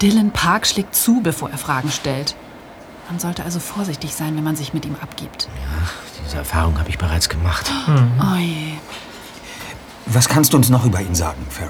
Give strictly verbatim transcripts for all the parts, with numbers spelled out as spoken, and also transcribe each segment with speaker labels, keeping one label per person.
Speaker 1: Dylan Park schlägt zu, bevor er Fragen stellt. Man sollte also vorsichtig sein, wenn man sich mit ihm abgibt.
Speaker 2: Ja, diese Erfahrung habe ich bereits gemacht.
Speaker 1: Mhm. Oh je.
Speaker 3: Was kannst du uns noch über ihn sagen, Farrell?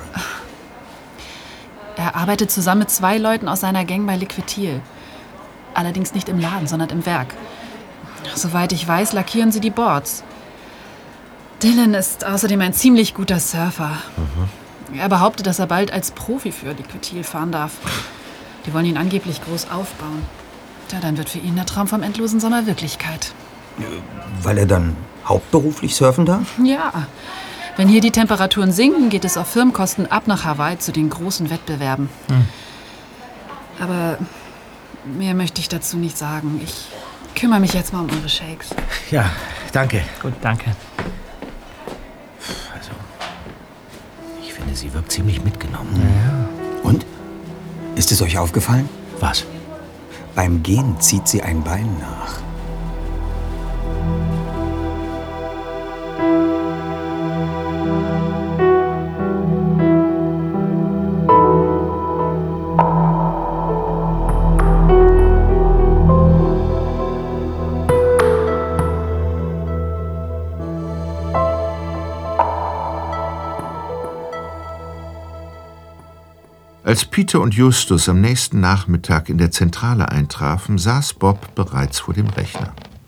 Speaker 1: Er arbeitet zusammen mit zwei Leuten aus seiner Gang bei Liquitil. Allerdings nicht im Laden, sondern im Werk. Soweit ich weiß, lackieren sie die Boards. Dylan ist außerdem ein ziemlich guter Surfer. Mhm. Er behauptet, dass er bald als Profi für Liquitil fahren darf. Die wollen ihn angeblich groß aufbauen. Tja, dann wird für ihn der Traum vom endlosen Sommer Wirklichkeit.
Speaker 3: Weil er dann hauptberuflich surfen darf?
Speaker 1: Ja. Wenn hier die Temperaturen sinken, geht es auf Firmenkosten ab nach Hawaii zu den großen Wettbewerben. Hm. Aber mehr möchte ich dazu nicht sagen. Ich kümmere mich jetzt mal um eure Shakes.
Speaker 2: Ja, danke.
Speaker 4: Gut, danke.
Speaker 2: Also, ich finde, sie wirkt ziemlich mitgenommen.
Speaker 3: Ja. Und? Ist es euch aufgefallen?
Speaker 2: Was?
Speaker 3: Beim Gehen zieht sie ein Bein nach.
Speaker 5: Als Peter und Justus am nächsten Nachmittag in der Zentrale eintrafen, saß Bob bereits vor dem Rechner.